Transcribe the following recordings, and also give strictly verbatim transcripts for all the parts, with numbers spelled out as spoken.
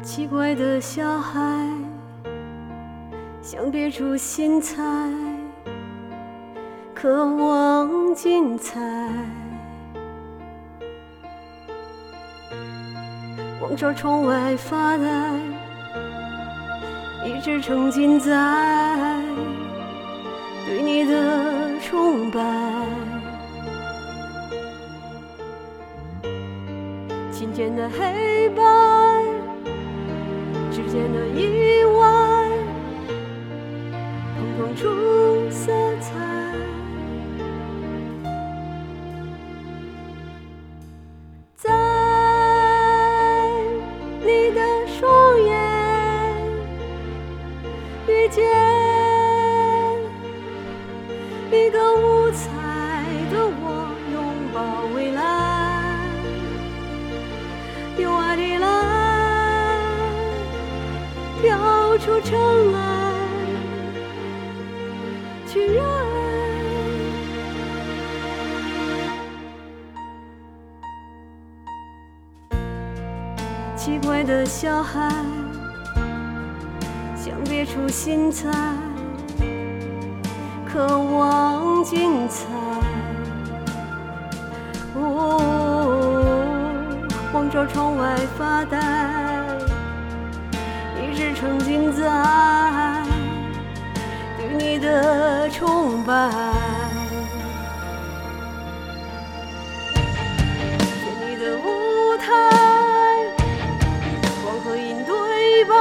奇怪的小孩，想别出心裁，渴望精彩，望着窗外发呆，一直沉浸在对你的崇拜。琴键的黑白之间的意外，碰撞出色彩。在你的双眼遇见一个五彩的我，拥抱未来，用爱的蓝飘出尘埃，去热爱。奇怪的小孩，想别出心裁，渴望精彩。哦，望着窗外发呆，一直沉浸在对你的崇拜。是你的舞台，光和影对白，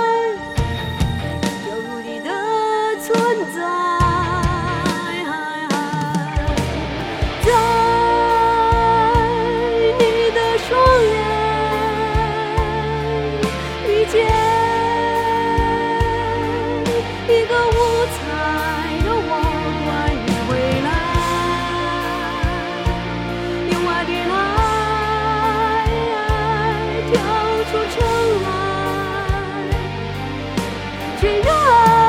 表露你的存在。一个五彩的我，关于未来，用爱的来跳出尘埃，去热爱。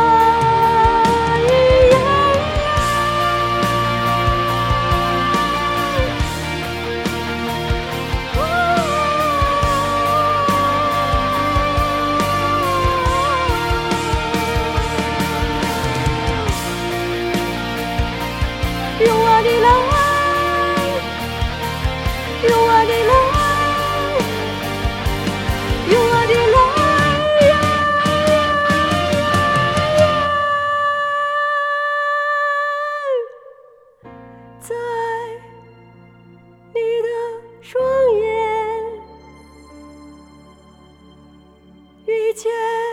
用爱的来，用爱的来，用爱的来，在你的双眼遇见。